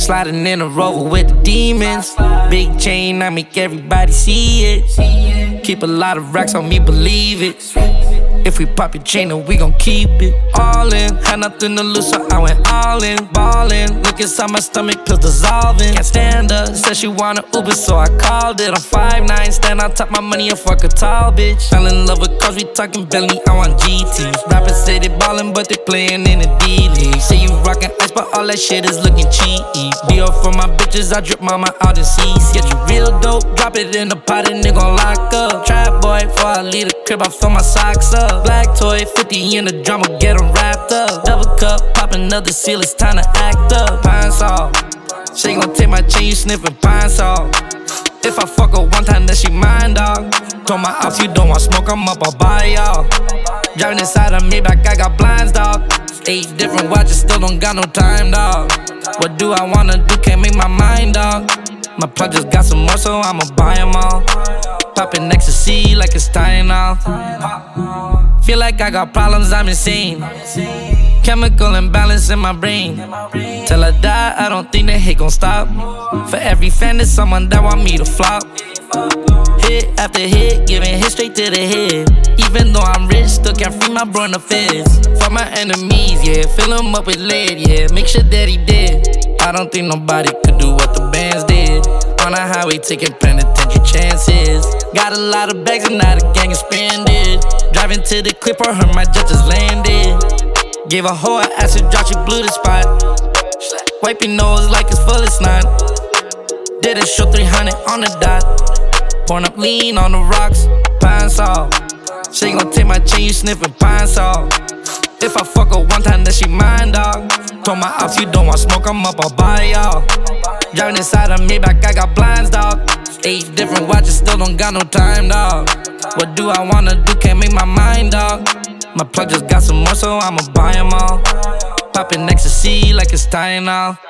sliding in a Rover with the demons. Big chain, I make everybody see it. Keep a lot of racks on me, believe it. If we pop your chain, then we gon' keep it. All in, had nothing to lose, so I went all in. Ballin', look inside my stomach, pills dissolving. Can't stand her, said she wanna Uber, so I called it. I'm 5'9", stand on top my money and fuck a tall bitch. Fell in love with cars, we talking Bentley, I want GT. Rappers say they ballin', but they playin' in the D-League. Say you rockin' ice, but all that shit is looking cheap. Deal for my bitches, I drip mama out in CC. Get you real dope, drop it in the pot and they gon' lock up. Trap boy, before I leave the crib, I fill my socks up. Black toy, 50 in the drama, get them wrapped up. Double cup, pop another seal, it's time to act up. Pine Sol, she gon' take my chain, you sniffin' Pine Sol. If I fuck her one time, then she mine, dog. Told my ops, you don't want smoke, I'm up, I'll buy y'all. Driving inside of Maybach, I got blinds, dog. 8 different watches, still don't got no time, dog. What do I wanna do, can't make my mind, dog. My plug just got some more, so I'ma buy them all. Poppin' ecstasy like it's Tylenol. Feel like I got problems, I'm insane. Chemical imbalance in my brain. Till I die, I don't think the hate gon' stop. For every fan, there's someone that want me to flop. Hit after hit, giving hit straight to the head. Even though I'm rich, still can't free my bro in the feds. For my enemies, yeah, fill him up with lead, yeah, make sure that he dead. I don't think nobody could do what the bands did. On a highway taking penitentiary chances. Got a lot of bags and now the gang expanded. Driving to the clip, I heard my jet just landed. Gave a whole acid drop, she blew the spot. Wipe your nose like it's full of snot. Did a show 300 on the dot. Pouring up lean on the rocks, Pine Sol. She gon' take my chain, you sniffin' Pine Sol. If I fuck her one time, then she mine, dog. Told my ops, you don't want smoke, I'm up, I'll buy y'all. Driving inside of Maybach, I got blinds, dog. 8 different watches, still don't got no time, dog. What do I wanna do, can't make my mind, dog. My plug just got some more, so I'ma buy them all. Poppin' ecstasy like it's Tylenol.